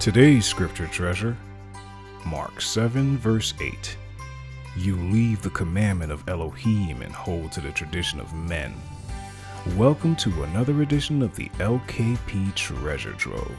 Today's scripture treasure, Mark 7 verse 8. You leave the commandment of Elohim and hold to the tradition of men. Welcome to another edition of the LKP Treasure Trove.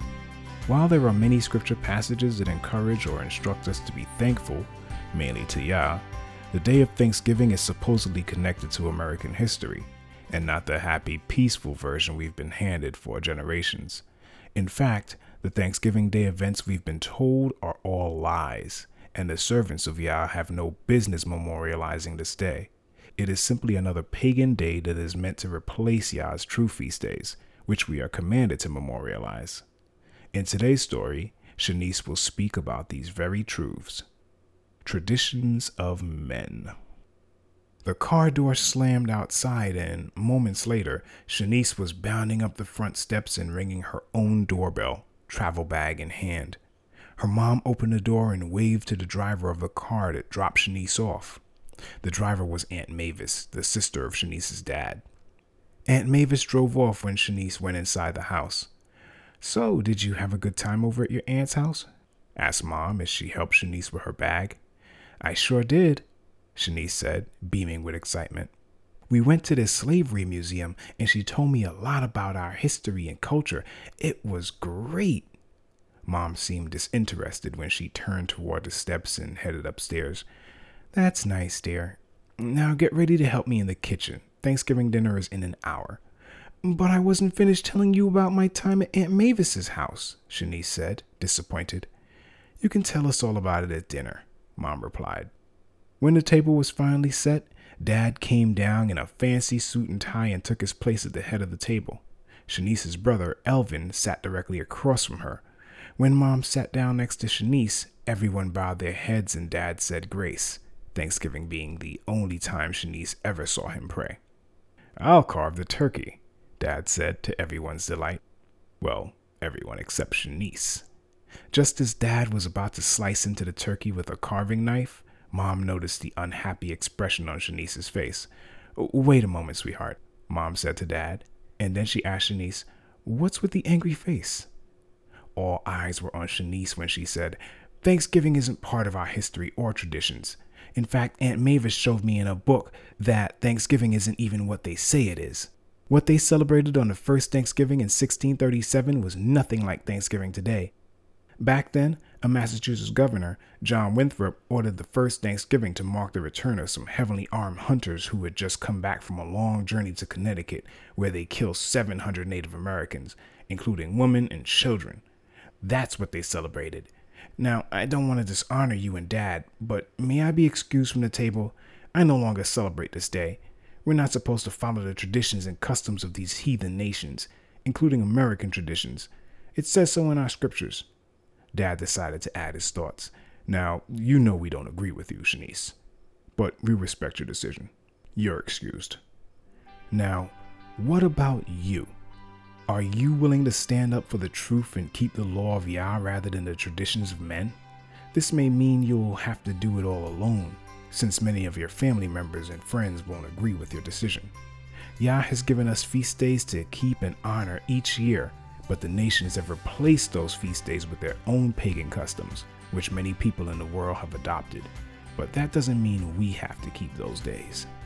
While there are many scripture passages that encourage or instruct us to be thankful, mainly to Yah, the day of Thanksgiving is supposedly connected to American history, and not the happy, peaceful version we've been handed for generations. In fact, the Thanksgiving Day events we've been told are all lies, and the servants of Yah have no business memorializing this day. It is simply another pagan day that is meant to replace Yah's true feast days, which we are commanded to memorialize. In today's story, Shanice will speak about these very truths. Traditions of men. The car door slammed outside and, moments later, Shanice was bounding up the front steps and ringing her own doorbell, travel bag in hand. Her mom opened the door and waved to the driver of the car that dropped Shanice off. The driver was Aunt Mavis, the sister of Shanice's dad. Aunt Mavis drove off when Shanice went inside the house. "So, did you have a good time over at your aunt's house?" asked Mom as she helped Shanice with her bag. "I sure did," Shanice said, beaming with excitement. "We went to this slavery museum and she told me a lot about our history and culture. It was great." Mom seemed disinterested when she turned toward the steps and headed upstairs. "That's nice, dear. Now get ready to help me in the kitchen. Thanksgiving dinner is in an hour." "But I wasn't finished telling you about my time at Aunt Mavis's house," Shanice said, disappointed. "You can tell us all about it at dinner," Mom replied. When the table was finally set, Dad came down in a fancy suit and tie and took his place at the head of the table. Shanice's brother, Elvin, sat directly across from her. When Mom sat down next to Shanice, everyone bowed their heads and Dad said grace, Thanksgiving being the only time Shanice ever saw him pray. "I'll carve the turkey," Dad said to everyone's delight. Well, everyone except Shanice. Just as Dad was about to slice into the turkey with a carving knife, Mom noticed the unhappy expression on Shanice's face. "Wait a moment, sweetheart," Mom said to Dad, and then she asked Shanice, "What's with the angry face?" All eyes were on Shanice when she said, "Thanksgiving isn't part of our history or traditions. In fact, Aunt Mavis showed me in a book that Thanksgiving isn't even what they say it is. What they celebrated on the first Thanksgiving in 1637 was nothing like Thanksgiving today. Back then, a Massachusetts governor, John Winthrop, ordered the first Thanksgiving to mark the return of some heavily armed hunters who had just come back from a long journey to Connecticut, where they killed 700 Native Americans, including women and children. That's what they celebrated. Now, I don't want to dishonor you and Dad, but may I be excused from the table? I no longer celebrate this day. We're not supposed to follow the traditions and customs of these heathen nations, including American traditions. It says so in our scriptures." Dad decided to add his thoughts. "Now, you know we don't agree with you, Shanice, but we respect your decision. You're excused. Now, what about you? Are you willing to stand up for the truth and keep the law of Yah rather than the traditions of men? This may mean you'll have to do it all alone, since many of your family members and friends won't agree with your decision. Yah has given us feast days to keep and honor each year, but the nations have replaced those feast days with their own pagan customs, which many people in the world have adopted. But that doesn't mean we have to keep those days.